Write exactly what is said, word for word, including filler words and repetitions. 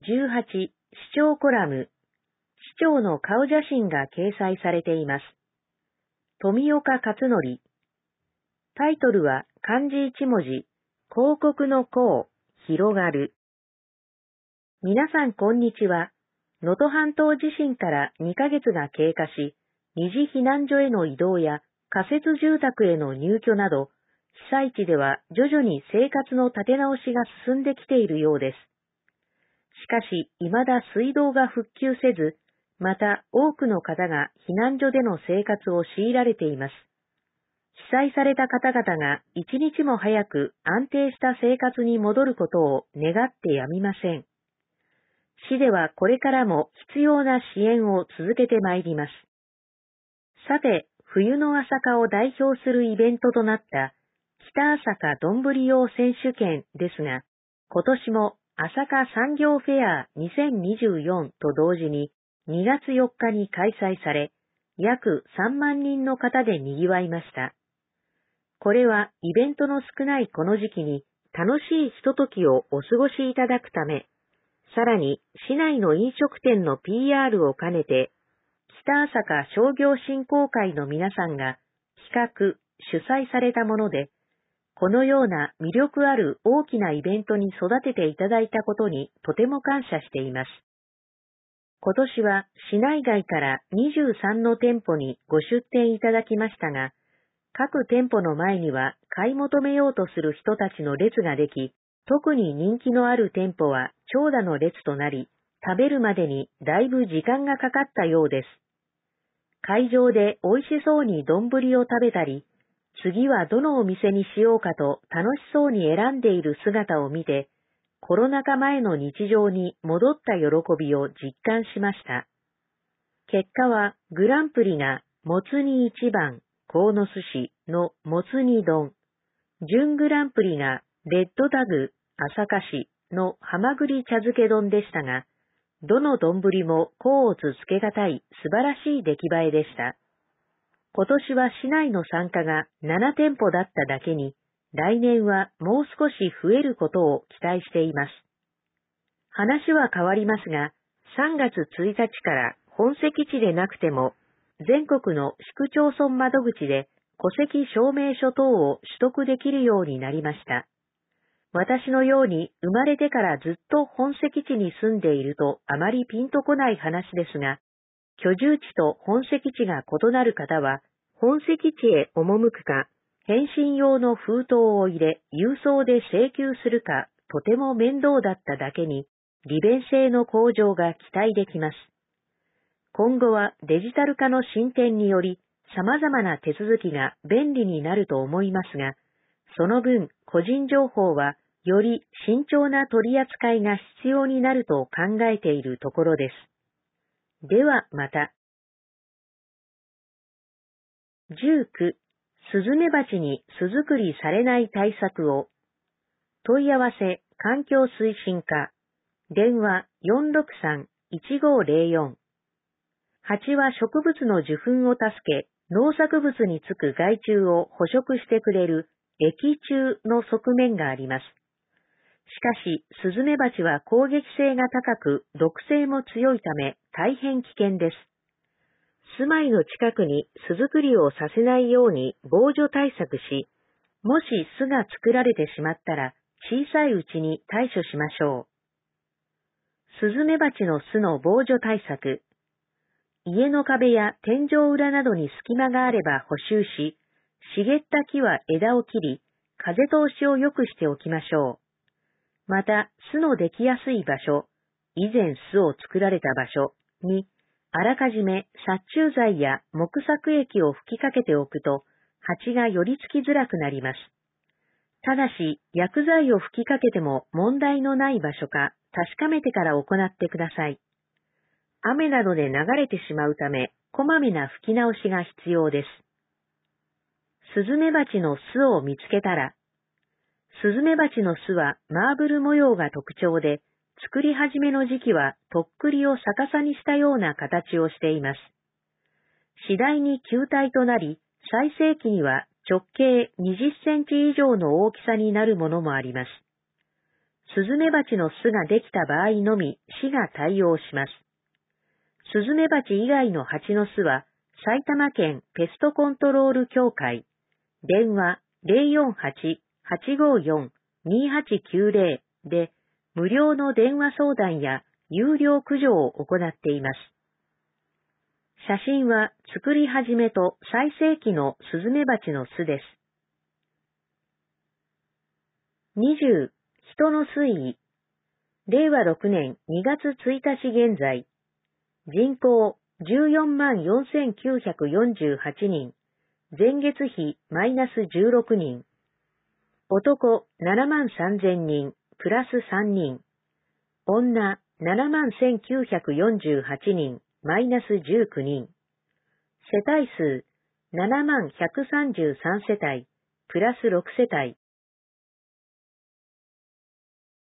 じゅうはち、市長コラム。市長の顔写真が掲載されています。富岡勝則。タイトルは漢字一文字、広告の広、広がる。皆さんこんにちは。能登半島地震からにかげつが経過し、二次避難所への移動や仮設住宅への入居など、被災地では徐々に生活の立て直しが進んできているようです。しかし、未だ水道が復旧せず、また多くの方が避難所での生活を強いられています。被災された方々が一日も早く安定した生活に戻ることを願ってやみません。市ではこれからも必要な支援を続けてまいります。さて、冬の朝霞を代表するイベントとなった北朝霞どんぶり用選手権ですが、今年も朝霞産業フェアにせんにじゅうよんと同時ににがつよっかに開催され、約さんまんにんの方で賑わいました。これはイベントの少ないこの時期に楽しいひとときをお過ごしいただくため、さらに市内の飲食店の ピーアール を兼ねて、北朝霞商業振興会の皆さんが企画、主催されたもので、このような魅力ある大きなイベントに育てていただいたことにとても感謝しています。今年は市内外からにじゅうさんの店舗にご出店いただきましたが、各店舗の前には買い求めようとする人たちの列ができ、特に人気のある店舗は長蛇の列となり、食べるまでにだいぶ時間がかかったようです。会場で美味しそうに丼を食べたり、次はどのお店にしようかと楽しそうに選んでいる姿を見て、コロナ禍前の日常に戻った喜びを実感しました。結果はグランプリがもつ煮一番、鴻巣市のもつ煮丼、準グランプリがレッドタグ朝霞市のはまぐり茶漬け丼でしたが、どの丼も甲乙つけがたい素晴らしい出来栄えでした。今年は市内の参加がなな店舗だっただけに、来年はもう少し増えることを期待しています。話は変わりますが、さんがつついたちから本籍地でなくても、全国の市区町村窓口で戸籍証明書等を取得できるようになりました。私のように生まれてからずっと本籍地に住んでいるとあまりピンとこない話ですが、居住地と本籍地が異なる方は、本籍地へ赴くか、返信用の封筒を入れ、郵送で請求するか、とても面倒だっただけに、利便性の向上が期待できます。今後はデジタル化の進展により、様々な手続きが便利になると思いますが、その分、個人情報は、より慎重な取り扱いが必要になると考えているところです。ではまた。じゅうきゅう、スズメバチに巣作りされない対策を。問い合わせ、環境推進課。電話 よんろくさん いちごぜろよん。蜂は植物の受粉を助け、農作物につく害虫を捕食してくれる益虫の側面があります。しかし、スズメバチは攻撃性が高く、毒性も強いため大変危険です。住まいの近くに巣作りをさせないように防除対策し、もし巣が作られてしまったら小さいうちに対処しましょう。スズメバチの巣の防除対策。家の壁や天井裏などに隙間があれば補修し、茂った木は枝を切り、風通しを良くしておきましょう。また、巣のできやすい場所、以前巣を作られた場所に、あらかじめ殺虫剤や木作液を吹きかけておくと、蜂が寄りつきづらくなります。ただし、薬剤を吹きかけても問題のない場所か確かめてから行ってください。雨などで流れてしまうため、こまめな吹き直しが必要です。スズメバチの巣を見つけたら、スズメバチの巣はマーブル模様が特徴で、作り始めの時期はとっくりを逆さにしたような形をしています。次第に球体となり、最盛期には直径にじゅっセンチ以上の大きさになるものもあります。 スズメバチの巣ができた場合のみ市が対応します。スズメバチ以外の蜂の巣は、埼玉県ペストコントロール協会、電話 ゼロよんはち はちごよん にはちきゅうゼロ で無料の電話相談や有料駆除を行っています。写真は作り始めと最盛期のスズメバチの巣です。にじゅう、人の推移。れいわろくねんにがつついたち現在、人口じゅうよんまんよんせんきゅうひゃくよんじゅうはちにん、前月比マイナスじゅうろくにん、男ななまんさんぜんにん、プラスさんにん、女ななまんせんきゅうひゃくよんじゅうはちにん、マイナスじゅうきゅうにん、世帯数ななまんひゃくさんじゅうさんせたい、プラスろくせたい、